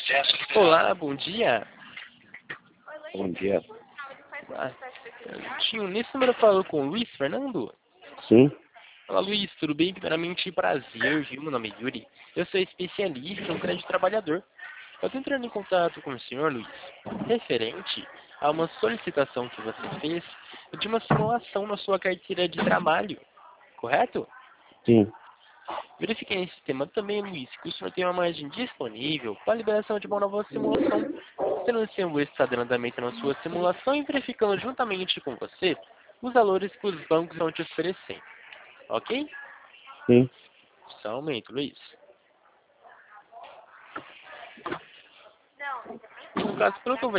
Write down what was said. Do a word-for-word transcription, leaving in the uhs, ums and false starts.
Olá, bom dia. Bom dia. Ah, tinha nesse número eu falo com o Luiz Fernando? Sim? Olá, Luiz, tudo bem? Primeiramente, prazer, viu? Meu nome é Yuri. Eu sou especialista em crédito trabalhador. Eu estou entrando em contato com o senhor, Luiz, referente a uma solicitação que você fez de uma simulação na sua carteira de trabalho, correto? Sim. Verifiquei em sistema também, Luiz, que o senhor tem uma margem disponível para a liberação de uma nova simulação. Sendo assim, eu vou estar dando andamento na sua simulação e verificando juntamente com você os valores que os bancos vão te oferecer. Ok? Sim. Só um momento, Luiz. No caso, pelo que eu